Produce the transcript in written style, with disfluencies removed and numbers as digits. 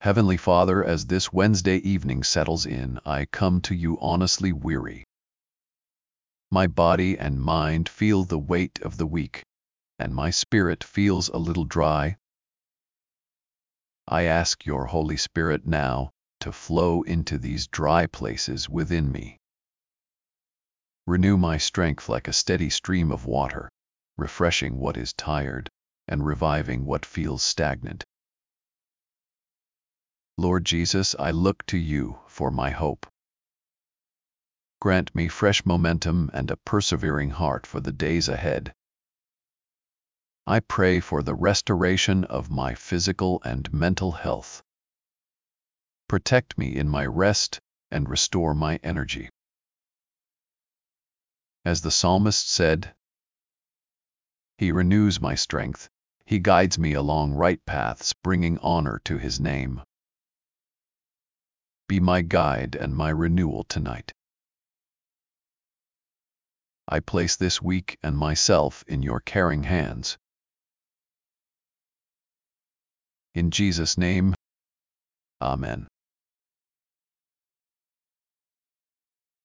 Heavenly Father, as this Wednesday evening settles in, I come to you honestly weary. My body and mind feel the weight of the week, and my spirit feels a little dry. I ask your Holy Spirit now to flow into these dry places within me. Renew my strength like a steady stream of water, refreshing what is tired and reviving what feels stagnant. Lord Jesus, I look to you for my hope. Grant me fresh momentum and a persevering heart for the days ahead. I pray for the restoration of my physical and mental health. Protect me in my rest and restore my energy. As the psalmist said, He renews my strength. He guides me along right paths, bringing honor to His name. Be my guide and my renewal tonight. I place this week and myself in your caring hands. In Jesus' name, Amen.